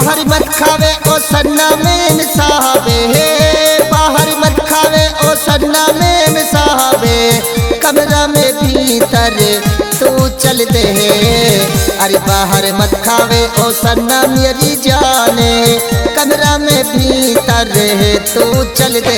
बाहर मत खावे ओ सन्ना में साहबे, बाहर मत खावे ओ सन्ना में साहबे, कमरा में भीतर तू चल दे। अरे बाहर मत खावे ओ सन्ना मेरी जाने, कमरा में भीतर तू चल दे।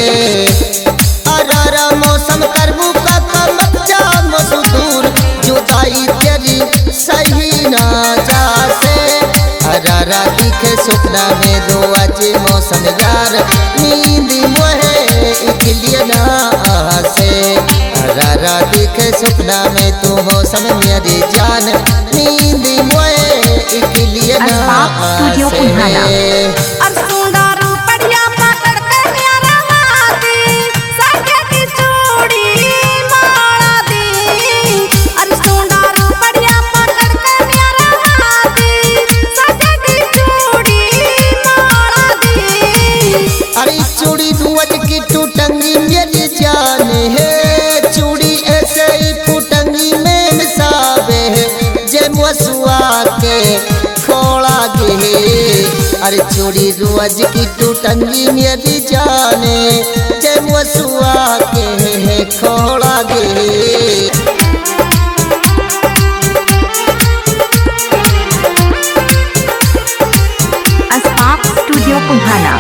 अरारा मौसम करबू का मत जा मसूदूर, जुदाई तेरी सही ना जासे। अरारा दिखे सपना में दो आज मौसम यार, नींद मोहे इकलिए ना आसे। अरारा दिखे सपना में तू मौसम मेरी जान, नींद मोहे इकलिए ना आसे। टूटंगी मेरी जान है, चूड़ी ऐसे ही फूटंगी में मिसाबे है, जे मसुआ के खोला गे। अरे चूड़ी रोज की टूटंगी मेरी जान, जे मसुआ के खोला गे। अस्पाक स्टूडियो कुम्हाना।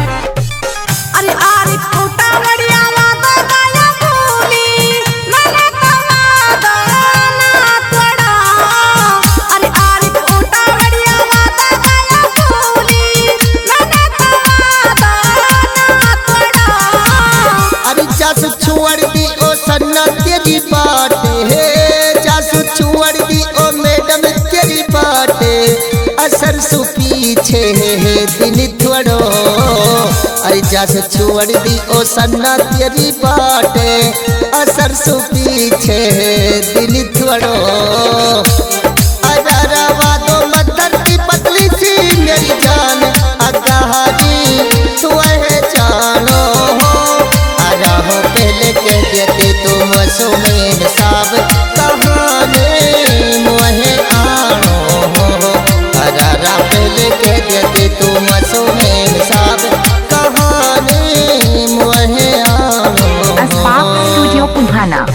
छुअड़ दी ओ सन्ना तेरी बाटे है, जासू छुअड़ दी ओ मैडम तेरी बाटे, असर सु पीछे है दिन थोड़ो। अरे जासू छुअड़ दी ओ सन्ना तेरी बाटे, असर सु पीछे है दिन थोड़ो। अरारा वादो मदर की पतली सी मेरी जान, अगाहारी तू है जानो हो, पहले कह देते तुम सुमेन साहब, कहानी मुहे आनो हो। अरारा पहले कह देते तुम सुमेन साहब, कहानी मुहे आनो हो। अस्पाक स्टूडियो कुम्हाना।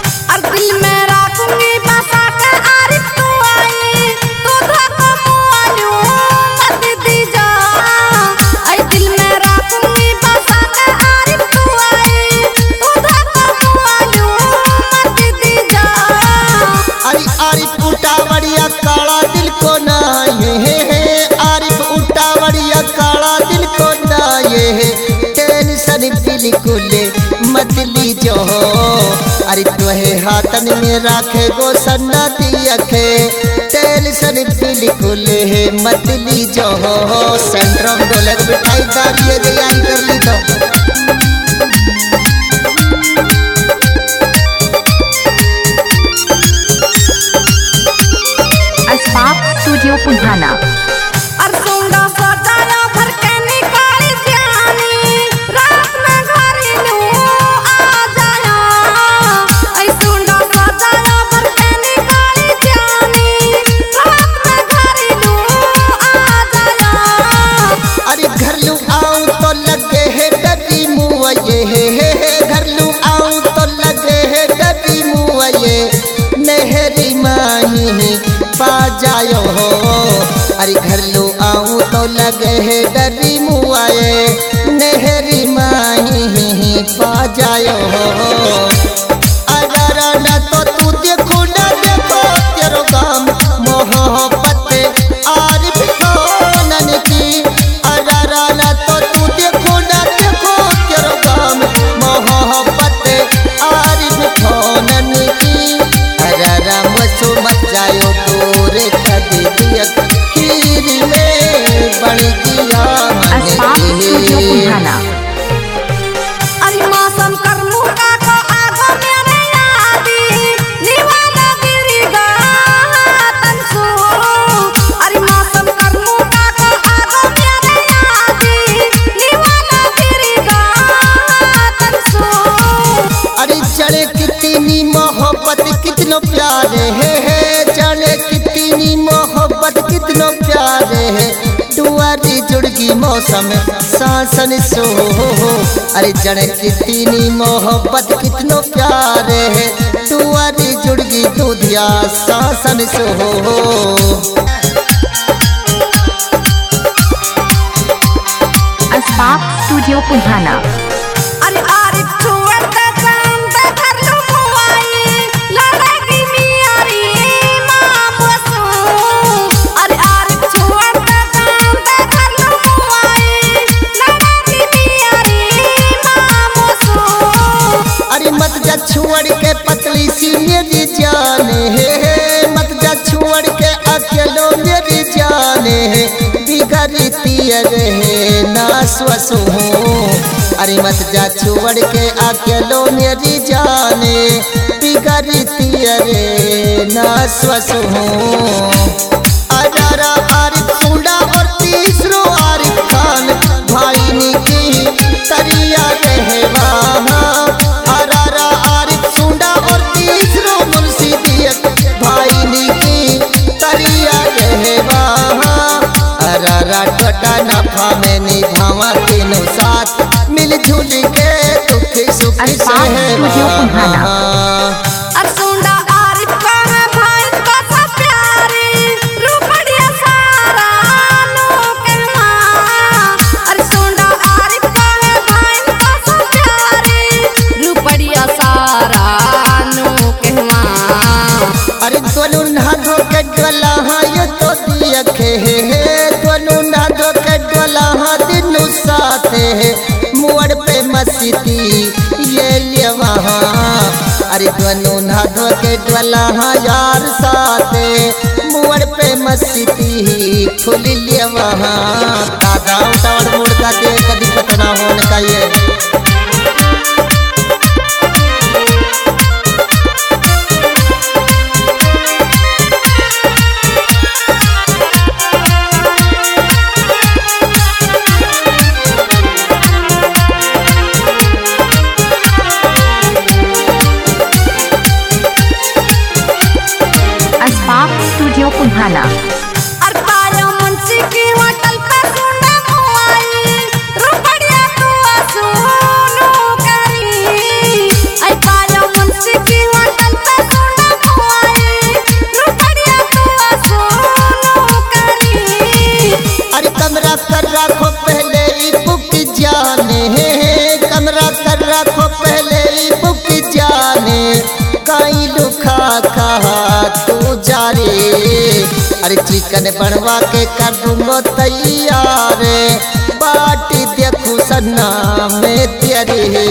आरिफ उठावड़िया काला दिल को ना ये है, आरिफ उठावड़िया काला दिल को ना ये है, टेंशन बिल्कुल मत लीजो। अरे तुहे हाथन में रखे गो सन्ना दियखे, टेंशन बिल्कुल मत लीजो। सेंट्रम ढोलक बिठाई दारिये तैयारी कर ली तो। स्टूडियो कुम्हाना। अरे घर लू आऊं तो लगे है डरी मुआ ये, घर लू आऊं तो लगे है डरी मुआ ये, नहरी माही पा जायो हो। अरे घर लो आऊं तो लगे है डरी मुआए, नहरी माही पा जायो हो। अरारा न तो तू देखो न देखो तेरो काम मोहब्बत आरिफ खानन की। अरारा न तो तू देखो न देखो तेरो काम मोहब्बत आरिफ खानन की। अरारा मसू मत जायो तोरे खदी खीर में बन गया कुम्हाना। अरे मौसम करमू का को आगो मेरे यादी, निवाला गिरी गा तनसू। अरे मौसम करमू का को आगो मेरे यादी, निवाला गिरी गा तनसू। अरे चढ़े कितनी मोहब्बत कितनो प्यारे है, जाने कितनी मोहब्बत कितनो प्यारे है। बदली मौसम सासन सो अरे जड़ कितनी मोहब्बत कितनो प्यार है तुअरी जुड़गी दूधिया सासन सो अस्पाक स्टूडियो पुंधाना। अरे आरिफ छुअर ते चांद घर लो मुआई लड़ेगी मियारी मां बसू। अरे आरिफ छुअर ते चांद घर लो मुआई लड़ेगी मियारी मां बसू। अरे मत जा छुअड़ के पतली सी मेरी जान है मत जा छुअड़ के अकेलो मेरी जान है बिगड़ती रहे ना स्वसो अरे मत जा छुअड़ के अकेलो मेरी जान बिगड़ती रे ना स्वसो अजारा आरिफ सुंडा और तीसरो आरिफ खान भाई निकी तरिया रहवा अरारा आरिफ सुंडा और तीसरो मुंशी दियत भाई निकी तरिया रहवा अरारा टोटा नफा में निभावा तीनों साथ मिलजुल के दुख सुख सहवा। अरसुंडा आरिफ का है भाई का सब प्यारी रूपड़िया सारा नो कहना। अरसुंडा आरिफ का है भाई का सब प्यारी रूपड़िया सारा नो कहना। अरे दोनों नादो के डोला हाँ ये तो दिया खे दोनों नादो के डोला हाँ दिनों साथ है मुड़ पे मस्ती ये लिए वहाँ अरे दोनों नादो के डोला हाँ यार साथ मुड़ पे मस्ती फुल लिए वहाँ दादा उतावड़ मुड़का दे कभी पतना होने का ये अस्पाक स्टूडियो पुंधाना। अरपाया मुंशी की होटल पे सुंडा मुआई रूपड़िया तुआ सुनो करी। अरपाया मुंशी की होटल पे सुंडा मुआई रूपड़िया तुआ सुनो करी। अरे कमरा कर रखो पहले ही बुक जाने कमरा कर रखो पहले ही बुक जाने काई लुखा कहा तू जारे अरे चिकन बनवा के कर दूंगो तैयार बाटी देखू सन्ना में तेरे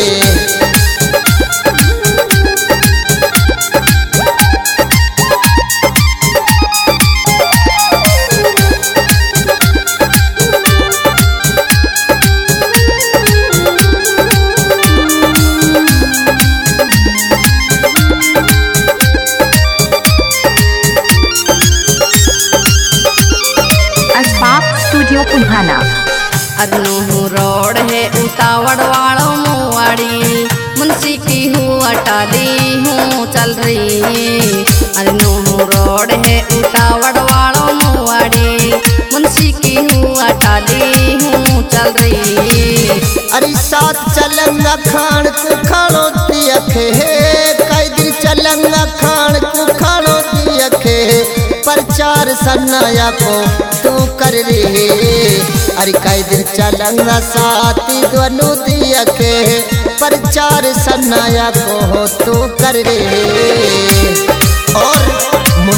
अस्पाक स्टूडियो पुंधाना। अरनू रोड है उतावड़ वालों मुआड़ी मुंशी की हूँ अटाली हूँ चल रही। अरनू रोड है उतावड़ वालों मुआड़ी मुंशी की हूँ अटाली हूँ चल रही। अरे साथ चलंगा खान को खानो दियखे कई दिन चलंगा खान को खानो दियखे प्रचार सन्नाया को तू कर रे अरे कई दिन चलंगा साथी दोनों दियखे प्रचार सन्नाया को तू कर रे और